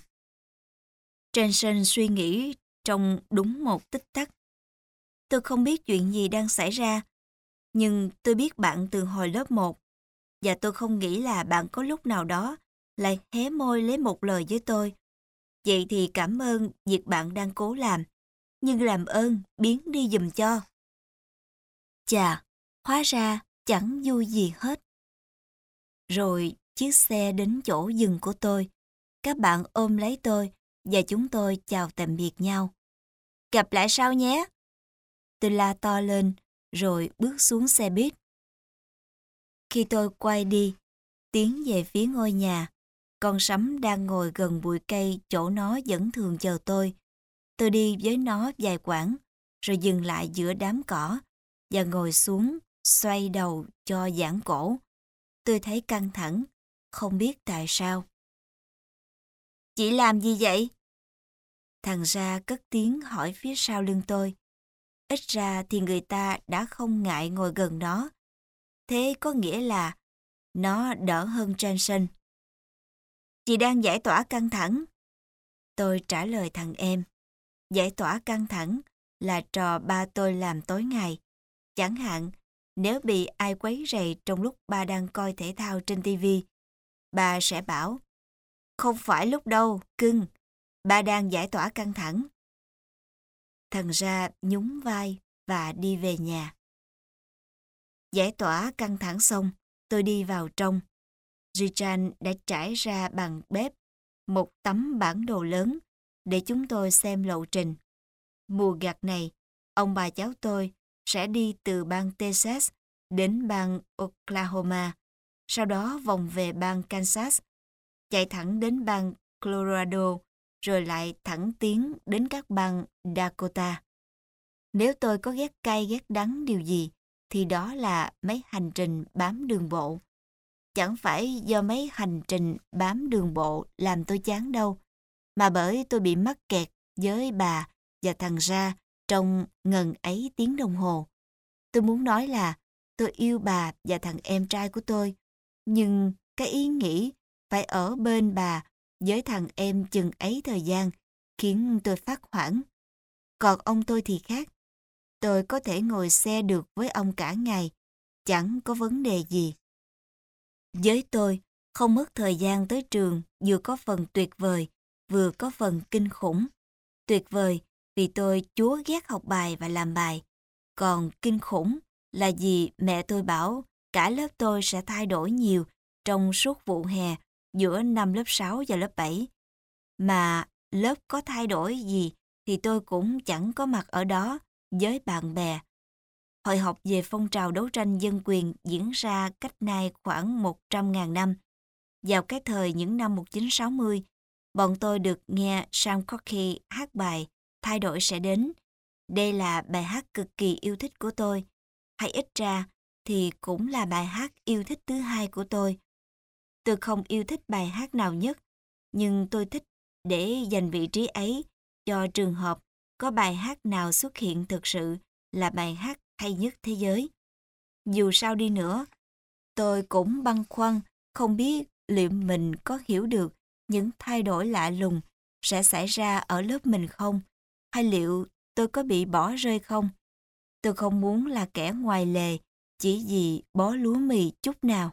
Johnson suy nghĩ trong đúng một tích tắc. Tôi không biết chuyện gì đang xảy ra, nhưng tôi biết bạn từ hồi lớp 1, và tôi không nghĩ là bạn có lúc nào đó lại hé môi lấy một lời với tôi. Vậy thì cảm ơn việc bạn đang cố làm, nhưng làm ơn biến đi giùm cho. Chà, hóa ra chẳng vui gì hết. Rồi chiếc xe đến chỗ dừng của tôi. Các bạn ôm lấy tôi và chúng tôi chào tạm biệt nhau. Gặp lại sau nhé. Tôi la to lên rồi bước xuống xe buýt. Khi tôi quay đi, tiến về phía ngôi nhà, con sắm đang ngồi gần bụi cây chỗ nó vẫn thường chờ tôi. Tôi đi với nó vài quãng, rồi dừng lại giữa đám cỏ và ngồi xuống, xoay đầu cho giãn cổ. Tôi thấy căng thẳng, không biết tại sao. Chị làm gì vậy? Thằng Ra cất tiếng hỏi phía sau lưng tôi. Ít ra thì người ta đã không ngại ngồi gần nó. Thế có nghĩa là nó đỡ hơn Johnson. Chị đang giải tỏa căng thẳng. Tôi trả lời thằng em. Giải tỏa căng thẳng là trò ba tôi làm tối ngày. Chẳng hạn, nếu bị ai quấy rầy trong lúc ba đang coi thể thao trên TV, ba sẽ bảo, không phải lúc đâu, cưng, ba đang giải tỏa căng thẳng. Thằng Ra nhún vai và đi về nhà. Giải tỏa căng thẳng xong, tôi đi vào trong. Richard đã trải ra bàn bếp một tấm bản đồ lớn để chúng tôi xem lộ trình. Mùa gặt này, ông bà cháu tôi sẽ đi từ bang Texas đến bang Oklahoma, sau đó vòng về bang Kansas, chạy thẳng đến bang Colorado, rồi lại thẳng tiến đến các bang Dakota. Nếu tôi có ghét cay ghét đắng điều gì, thì đó là mấy hành trình bám đường bộ. Chẳng phải do mấy hành trình bám đường bộ làm tôi chán đâu, mà bởi tôi bị mắc kẹt với bà và thằng Ra trong ngần ấy tiếng đồng hồ. Tôi muốn nói là tôi yêu bà và thằng em trai của tôi, nhưng cái ý nghĩ phải ở bên bà với thằng em chừng ấy thời gian khiến tôi phát hoảng. Còn ông tôi thì khác. Tôi có thể ngồi xe được với ông cả ngày, chẳng có vấn đề gì. Với tôi, không mất thời gian tới trường vừa có phần tuyệt vời, vừa có phần kinh khủng. Tuyệt vời vì tôi chúa ghét học bài và làm bài. Còn kinh khủng là vì mẹ tôi bảo cả lớp tôi sẽ thay đổi nhiều trong suốt vụ hè giữa năm lớp 6 và lớp 7. Mà lớp có thay đổi gì thì tôi cũng chẳng có mặt ở đó với bạn bè. Hội học về phong trào đấu tranh dân quyền diễn ra cách nay khoảng 100.000 năm. Vào cái thời những năm 1960, bọn tôi được nghe Sam Cooke hát bài Thay đổi sẽ đến. Đây là bài hát cực kỳ yêu thích của tôi, hay ít ra thì cũng là bài hát yêu thích thứ hai của tôi. Tôi không yêu thích bài hát nào nhất, nhưng tôi thích để dành vị trí ấy cho trường hợp có bài hát nào xuất hiện thực sự là bài hát hay nhất thế giới. Dù sao đi nữa, tôi cũng băn khoăn không biết liệu mình có hiểu được những thay đổi lạ lùng sẽ xảy ra ở lớp mình không, hay liệu tôi có bị bỏ rơi không. Tôi không muốn là kẻ ngoài lề chỉ vì bó lúa mì chút nào.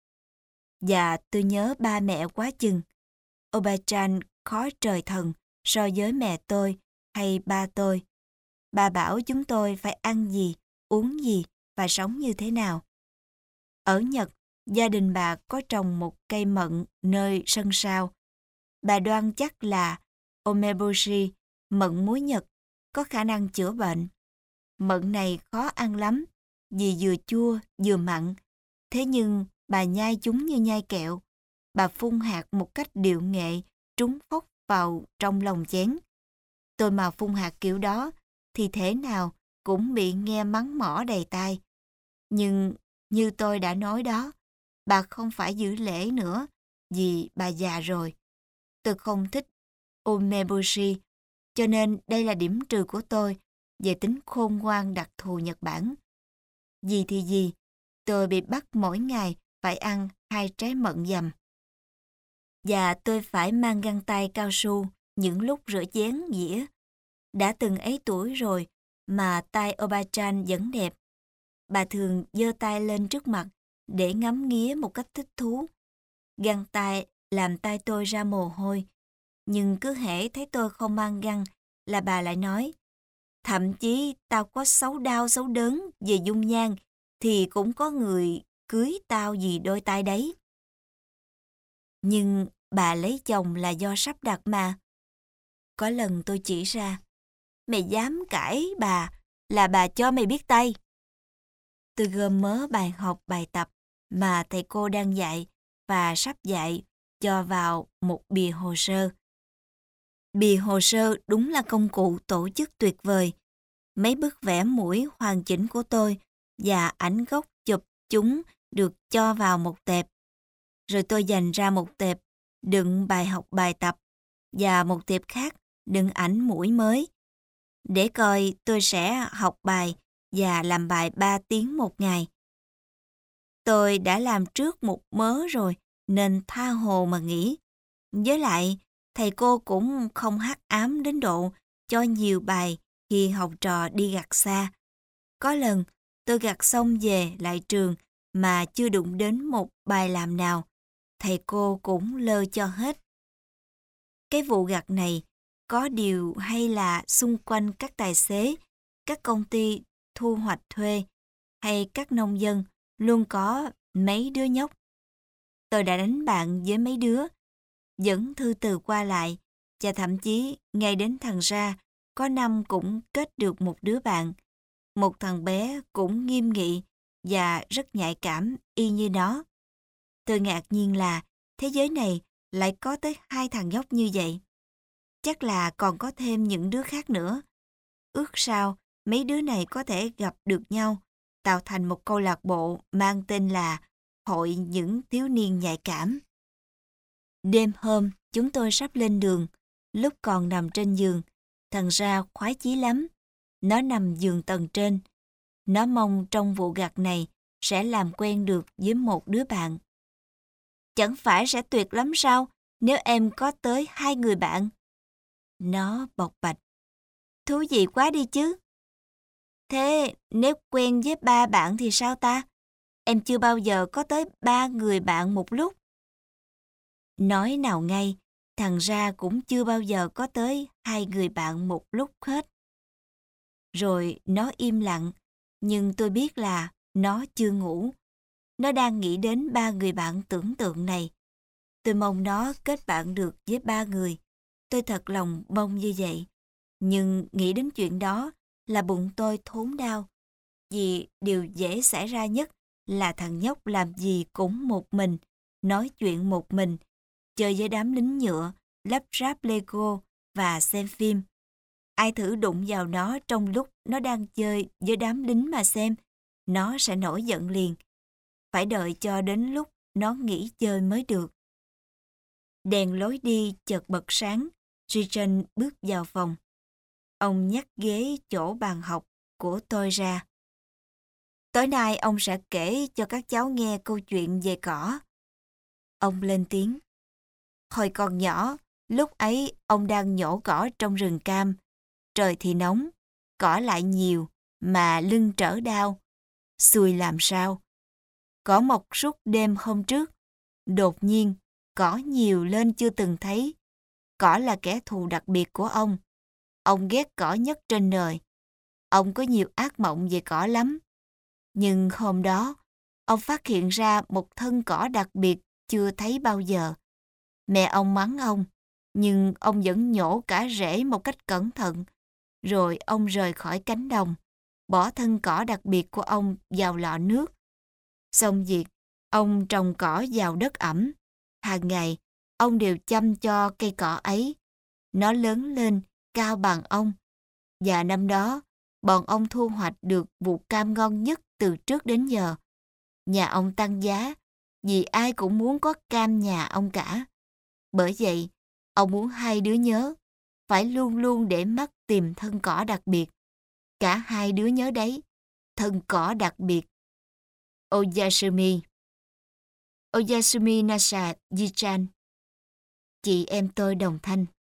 Và tôi nhớ ba mẹ quá chừng. Obachan khó trời thần so với mẹ tôi hay ba tôi. Bà bảo chúng tôi phải ăn gì, uống gì và sống như thế nào. Ở Nhật, gia đình bà có trồng một cây mận nơi sân sau. Bà đoan chắc là Omeboshi, mận muối Nhật, có khả năng chữa bệnh. Mận này khó ăn lắm, vì vừa chua vừa mặn. Thế nhưng bà nhai chúng như nhai kẹo. Bà phun hạt một cách điệu nghệ, trúng phốc vào trong lòng chén. Tôi mà phun hạt kiểu đó thì thế nào cũng bị nghe mắng mỏ đầy tai. Nhưng như tôi đã nói đó, bà không phải giữ lễ nữa vì bà già rồi. Tôi không thích Umeboshi, cho nên đây là điểm trừ của tôi về tính khôn ngoan đặc thù Nhật Bản. Gì thì gì, tôi bị bắt mỗi ngày phải ăn 2 trái mận dầm. Và tôi phải mang găng tay cao su những lúc rửa chén dĩa. Đã từng ấy tuổi rồi mà tay Obachan vẫn đẹp. Bà thường giơ tay lên trước mặt để ngắm nghía một cách thích thú. Găng tay làm tay tôi ra mồ hôi. Nhưng cứ hễ thấy tôi không mang găng là bà lại nói: thậm chí tao có xấu đau xấu đớn về dung nhan thì cũng có người cưới tao vì đôi tay đấy. Nhưng bà lấy chồng là do sắp đặt mà. Có lần tôi chỉ ra: mày dám cãi bà là bà cho mày biết tay. Tôi gom mớ bài học bài tập mà thầy cô đang dạy và sắp dạy cho vào một bìa hồ sơ. Bìa hồ sơ đúng là công cụ tổ chức tuyệt vời. Mấy bức vẽ mũi hoàn chỉnh của tôi và ảnh gốc chụp chúng được cho vào một tệp. Rồi tôi dành ra một tệp đựng bài học bài tập và một tệp khác đựng ảnh mũi mới. Để coi tôi sẽ học bài và làm bài 3 tiếng một ngày. Tôi đã làm trước một mớ rồi nên tha hồ mà nghỉ. Với lại, thầy cô cũng không hắc ám đến độ cho nhiều bài khi học trò đi gặt xa. Có lần tôi gặt xong về lại trường mà chưa đụng đến một bài làm nào. Thầy cô cũng lơ cho hết. Cái vụ gặt này có điều hay là xung quanh các tài xế, các công ty thu hoạch thuê hay các nông dân luôn có mấy đứa nhóc. Tôi đã đánh bạn với mấy đứa, dẫn thư từ qua lại, và thậm chí ngay đến thằng Ra có năm cũng kết được một đứa bạn. Một thằng bé cũng nghiêm nghị và rất nhạy cảm y như nó. Tôi ngạc nhiên là thế giới này lại có tới 2 thằng nhóc như vậy. Chắc là còn có thêm những đứa khác nữa. Ước sao mấy đứa này có thể gặp được nhau, tạo thành một câu lạc bộ mang tên là Hội những thiếu niên nhạy cảm. Đêm hôm, chúng tôi sắp lên đường. Lúc còn nằm trên giường, Thằng Ra khoái chí lắm. Nó nằm giường tầng trên. Nó mong trong vụ gặt này sẽ làm quen được với một đứa bạn. Chẳng phải sẽ tuyệt lắm sao nếu em có tới 2 người bạn? Nó bộc bạch. Thú vị quá đi chứ. Thế nếu quen với 3 bạn thì sao ta? Em chưa bao giờ có tới 3 người bạn một lúc. Nói nào ngay, thằng Ra cũng chưa bao giờ có tới 2 người bạn một lúc hết. Rồi nó im lặng, nhưng tôi biết là nó chưa ngủ. Nó đang nghĩ đến 3 người bạn tưởng tượng này. Tôi mong nó kết bạn được với 3 người. Tôi thật lòng mong như vậy. Nhưng nghĩ đến chuyện đó là bụng tôi thốn đau. Vì điều dễ xảy ra nhất là thằng nhóc làm gì cũng một mình, nói chuyện một mình, chơi với đám lính nhựa, lắp ráp Lego và xem phim. Ai thử đụng vào nó trong lúc nó đang chơi với đám lính mà xem, nó sẽ nổi giận liền. Phải đợi cho đến lúc nó nghỉ chơi mới được. Đèn lối đi chợt bật sáng, Richard bước vào phòng. Ông nhắc ghế chỗ bàn học của tôi ra. Tối nay ông sẽ kể cho các cháu nghe câu chuyện về cỏ. Ông lên tiếng. Hồi còn nhỏ, lúc ấy ông đang nhổ cỏ trong rừng cam. Trời thì nóng, cỏ lại nhiều, mà lưng trở đau. Xui làm sao? Cỏ mọc suốt đêm hôm trước. Đột nhiên, cỏ nhiều lên chưa từng thấy. Cỏ là kẻ thù đặc biệt của ông. Ông ghét cỏ nhất trên đời. Ông có nhiều ác mộng về cỏ lắm. Nhưng hôm đó, ông phát hiện ra một thân cỏ đặc biệt chưa thấy bao giờ. Mẹ ông mắng ông, nhưng ông vẫn nhổ cả rễ một cách cẩn thận. Rồi ông rời khỏi cánh đồng, bỏ thân cỏ đặc biệt của ông vào lọ nước. Xong việc, ông trồng cỏ vào đất ẩm. Hàng ngày, ông đều chăm cho cây cỏ ấy. Nó lớn lên, cao bằng ông. Và năm đó, bọn ông thu hoạch được vụ cam ngon nhất từ trước đến giờ. Nhà ông tăng giá, vì ai cũng muốn có cam nhà ông cả. Bởi vậy, ông muốn hai đứa nhớ, phải luôn luôn để mắt tìm thân cỏ đặc biệt. Cả hai đứa nhớ đấy, thân cỏ đặc biệt. Oyasumi. Oyasumi Nasa Jichan. Chị em tôi đồng thanh.